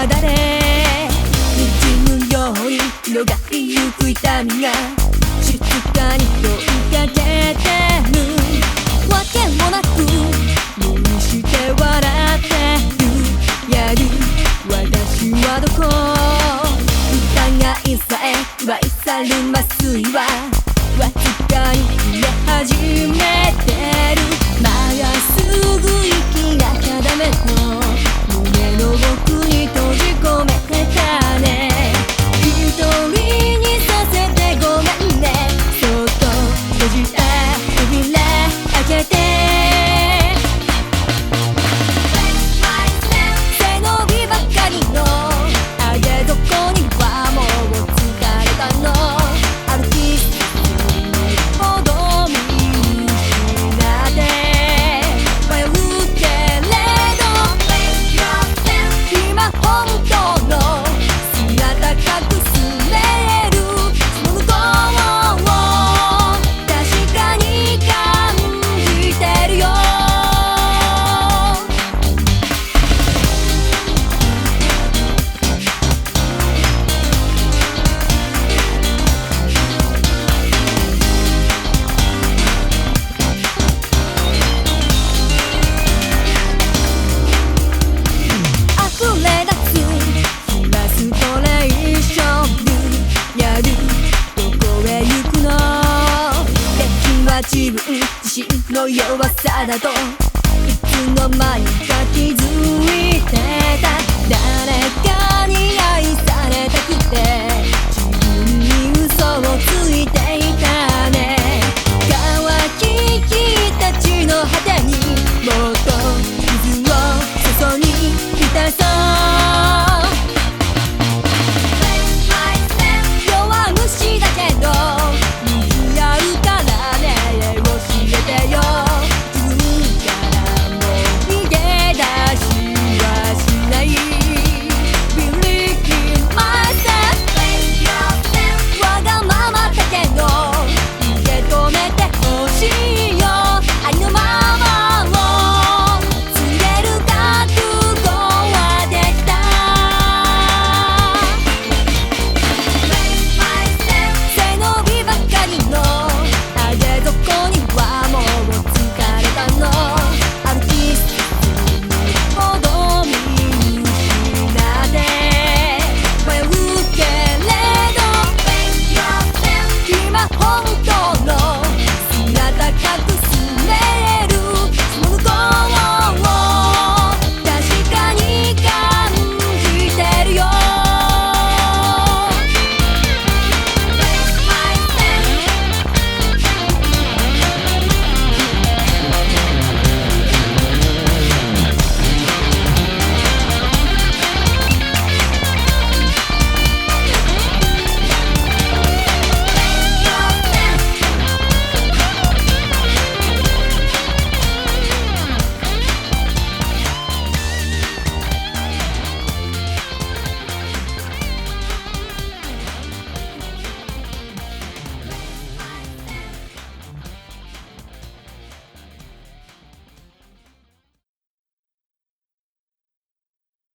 だれ滲むように広がりゆく痛みが静かに問いかけてるわけもなく無理して笑ってるやる私はどこ疑いさえ奪い去る麻酔はわずかに増え始めてるまっすぐ息が定めの胸の奥に閉じ込めてたね一人にさせてごめんねそっと閉じた扉開けて背伸びばかりのあげどこにはもう疲れたの歩きほど見失って迷うけれど今本当の姿隠すれるその向こうを確かに感じてるよ溢れ出すフラストレーションやるどこへ行くの敵は自分自身の弱さだといつの間にか